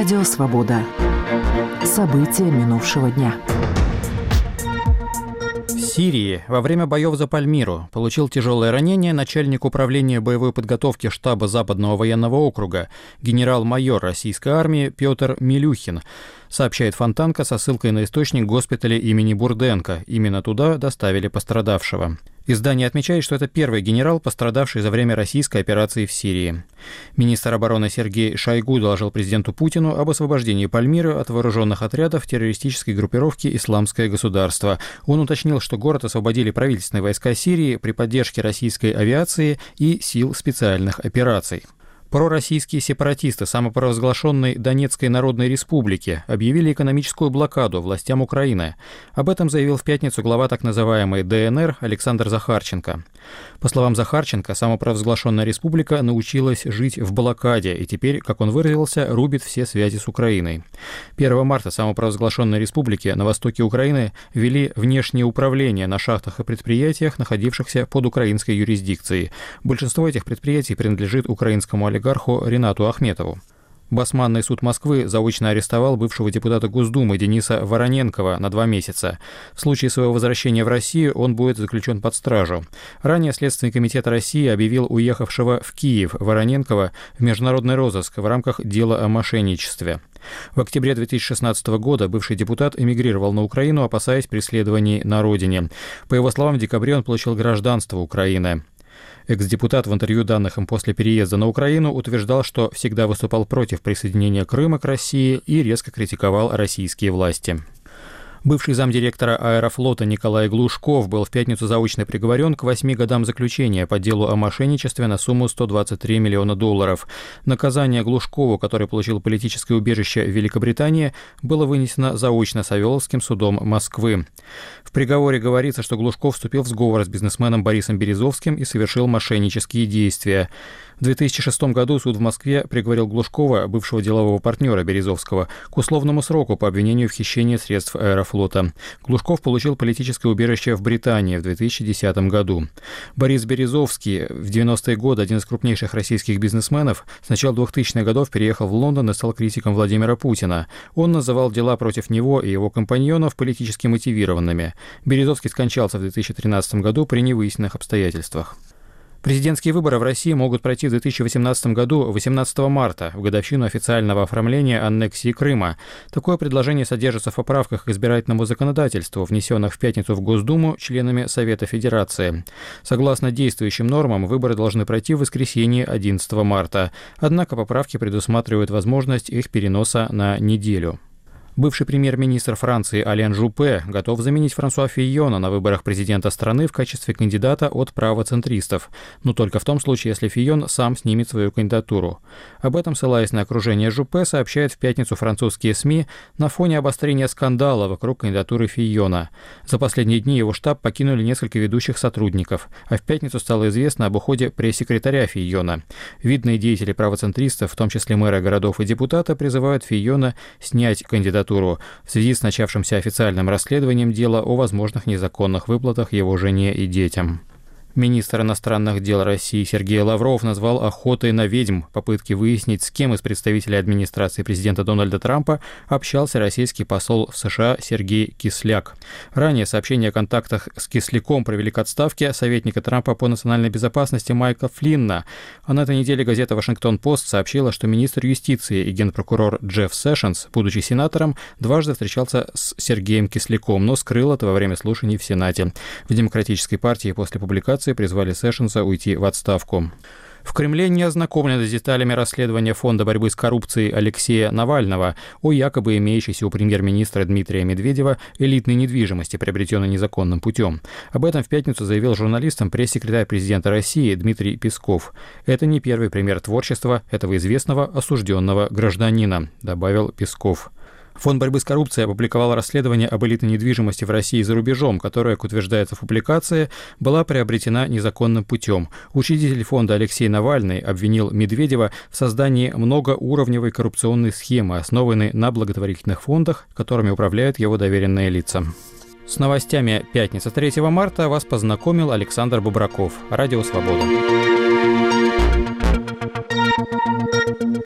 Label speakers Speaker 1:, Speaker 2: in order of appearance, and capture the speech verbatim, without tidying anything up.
Speaker 1: Радио «Свобода». События минувшего дня.
Speaker 2: В Сирии во время боев за Пальмиру получил тяжелое ранение начальник управления боевой подготовки штаба Западного военного округа, генерал-майор российской армии Петр Милюхин, сообщает Фонтанка со ссылкой на источник госпиталя имени Бурденко. Именно туда доставили пострадавшего. Издание отмечает, что это первый генерал, пострадавший за время российской операции в Сирии. Министр обороны Сергей Шойгу доложил президенту Путину об освобождении Пальмиры от вооруженных отрядов террористической группировки «Исламское государство». Он уточнил, что город освободили правительственные войска Сирии при поддержке российской авиации и сил специальных операций. Пророссийские сепаратисты самопровозглашенной Донецкой Народной Республики объявили экономическую блокаду властям Украины. Об этом заявил в пятницу глава так называемой ДНР Александр Захарченко. По словам Захарченко, самопровозглашенная республика научилась жить в блокаде и теперь, как он выразился, рубит все связи с Украиной. первого марта самопровозглашенной республики на востоке Украины ввели внешнее управление на шахтах и предприятиях, находившихся под украинской юрисдикцией. Большинство этих предприятий принадлежит украинскому олигарху олигарху Ринату Ахметову. Басманный суд Москвы заочно арестовал бывшего депутата Госдумы Дениса Вороненкова на два месяца. В случае своего возвращения в Россию он будет заключен под стражу. Ранее Следственный комитет России объявил уехавшего в Киев Вороненкова в международный розыск в рамках дела о мошенничестве. В октябре две тысячи шестнадцатого года бывший депутат эмигрировал на Украину, опасаясь преследований на родине. По его словам, в декабре он получил гражданство Украины. Экс-депутат в интервью, данных им после переезда на Украину, утверждал, что всегда выступал против присоединения Крыма к России и резко критиковал российские власти. Бывший замдиректора Аэрофлота Николай Глушков был в пятницу заочно приговорен к восьми годам заключения по делу о мошенничестве на сумму сто двадцать три миллиона долларов. Наказание Глушкову, который получил политическое убежище в Великобритании, было вынесено заочно Савеловским судом Москвы. В приговоре говорится, что Глушков вступил в сговор с бизнесменом Борисом Березовским и совершил мошеннические действия. В две тысячи шестом году суд в Москве приговорил Глушкова, бывшего делового партнера Березовского, к условному сроку по обвинению в хищении средств Аэрофлота. Глушков получил политическое убежище в Британии в две тысячи десятом году. Борис Березовский, в девяностые годы один из крупнейших российских бизнесменов, с начала двухтысячных годов переехал в Лондон и стал критиком Владимира Путина. Он называл дела против него и его компаньонов политически мотивированными. Березовский скончался в две тысячи тринадцатом году при невыясненных обстоятельствах. Президентские выборы в России могут пройти в две тысячи восемнадцатом году восемнадцатого марта, в годовщину официального оформления аннексии Крыма. Такое предложение содержится в поправках к избирательному законодательству, внесенных в пятницу в Госдуму членами Совета Федерации. Согласно действующим нормам, выборы должны пройти в воскресенье одиннадцатого марта. Однако поправки предусматривают возможность их переноса на неделю. Бывший премьер-министр Франции Ален Жупе готов заменить Франсуа Фийона на выборах президента страны в качестве кандидата от правоцентристов, но только в том случае, если Фийон сам снимет свою кандидатуру. Об этом, ссылаясь на окружение Жупе, сообщают в пятницу французские СМИ на фоне обострения скандала вокруг кандидатуры Фийона. За последние дни его штаб покинули несколько ведущих сотрудников, а в пятницу стало известно об уходе пресс-секретаря Фийона. Видные деятели правоцентристов, в том числе мэры городов и депутаты, призывают Фийона снять кандидатуру в связи с начавшимся официальным расследованием дела о возможных незаконных выплатах его жене и детям. Министр иностранных дел России Сергей Лавров назвал охотой на ведьм попытки выяснить, с кем из представителей администрации президента Дональда Трампа общался российский посол в США Сергей Кисляк. Ранее сообщения о контактах с Кисляком привели к отставке советника Трампа по национальной безопасности Майка Флинна. А на этой неделе газета «Вашингтон-Пост» сообщила, что министр юстиции и генпрокурор Джефф Сэшенс, будучи сенатором, дважды встречался с Сергеем Кисляком, но скрыл это во время слушаний в Сенате. В Демократической партии после публикации призвали Сэшенса уйти в отставку. В Кремле не ознакомлены с деталями расследования Фонда борьбы с коррупцией Алексея Навального о якобы имеющейся у премьер-министра Дмитрия Медведева элитной недвижимости, приобретенной незаконным путем. Об этом в пятницу заявил журналистам пресс-секретарь президента России Дмитрий Песков. Это не первый пример творчества этого известного осужденного гражданина, добавил Песков. Фонд борьбы с коррупцией опубликовал расследование об элитной недвижимости в России и за рубежом, которая, как утверждается в публикации, была приобретена незаконным путем. Учредитель фонда Алексей Навальный обвинил Медведева в создании многоуровневой коррупционной схемы, основанной на благотворительных фондах, которыми управляют его доверенные лица. С новостями пятницы третьего марта вас познакомил Александр Бубраков. Радио «Свобода».